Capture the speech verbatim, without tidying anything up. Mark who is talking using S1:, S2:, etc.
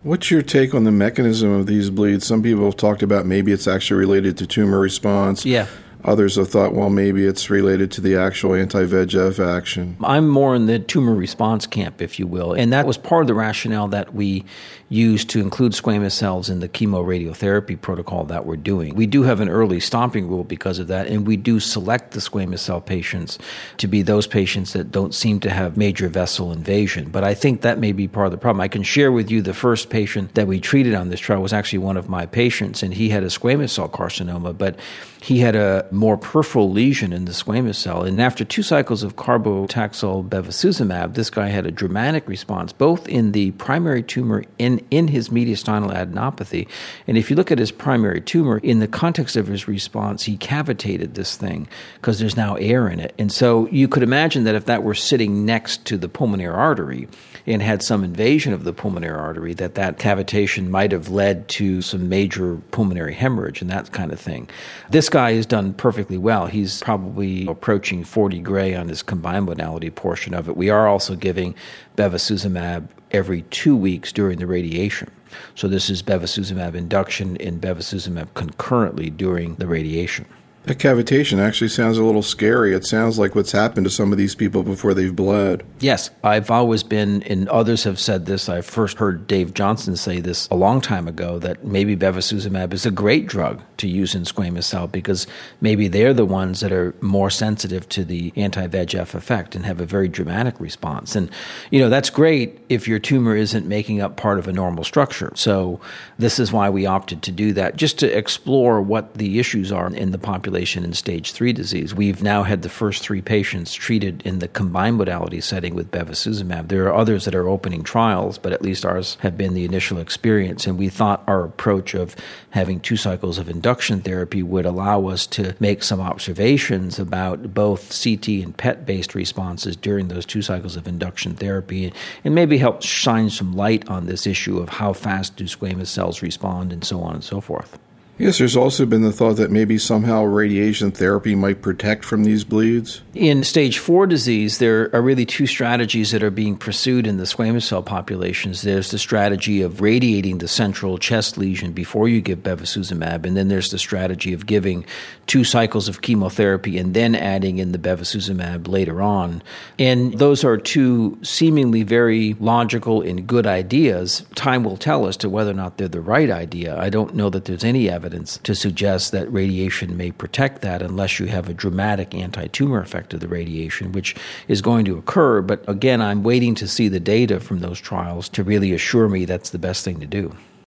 S1: What's your take on the mechanism of these bleeds? Some people have talked about maybe it's actually related to tumor response.
S2: Yeah.
S1: Others have thought, well, maybe it's related to the actual anti-V E G F action.
S2: I'm more in the tumor response camp, if you will. And that was part of the rationale that we used to include squamous cells in the chemoradiotherapy protocol that we're doing. We do have an early stopping rule because of that, and we do select the squamous cell patients to be those patients that don't seem to have major vessel invasion. But I think that may be part of the problem. I can share with you the first patient that we treated on this trial was actually one of my patients, and he had a squamous cell carcinoma, but he had a more peripheral lesion in the squamous cell. And after two cycles of carbotaxol bevacizumab, this guy had a dramatic response, both in the primary tumor and in his mediastinal adenopathy. And if you look at his primary tumor, in the context of his response, he cavitated this thing because there's now air in it. And so you could imagine that if that were sitting next to the pulmonary artery and had some invasion of the pulmonary artery, that that cavitation might have led to some major pulmonary hemorrhage and that kind of thing. This guy has done perfectly well. He's probably approaching forty gray on his combined modality portion of it. We are also giving bevacizumab every two weeks during the radiation. So this is bevacizumab induction and bevacizumab concurrently during the radiation.
S1: That cavitation actually sounds a little scary. It sounds like what's happened to some of these people before they've bled.
S2: Yes, I've always been, and others have said this, I first heard Dave Johnson say this a long time ago, that maybe bevacizumab is a great drug to use in squamous cell because maybe they're the ones that are more sensitive to the anti-V E G F effect and have a very dramatic response. And, you know, that's great if your tumor isn't making up part of a normal structure. So this is why we opted to do that, just to explore what the issues are in the population in stage three disease. We've now had the first three patients treated in the combined modality setting with bevacizumab. There are others that are opening trials, but at least ours have been the initial experience. And we thought our approach of having two cycles of induction therapy would allow us to make some observations about both C T and P E T-based responses during those two cycles of induction therapy, and maybe help shine some light on this issue of how fast do squamous cells respond and so on and so forth.
S1: Yes, there's also been the thought that maybe somehow radiation therapy might protect from these bleeds.
S2: In stage four disease, there are really two strategies that are being pursued in the squamous cell populations. There's the strategy of radiating the central chest lesion before you give bevacizumab, and then there's the strategy of giving two cycles of chemotherapy and then adding in the bevacizumab later on. And those are two seemingly very logical and good ideas. Time will tell as to whether or not they're the right idea. I don't know that there's any evidence to suggest that radiation may protect that unless you have a dramatic anti-tumor effect of the radiation, which is going to occur. But again, I'm waiting to see the data from those trials to really assure me that's the best thing to do.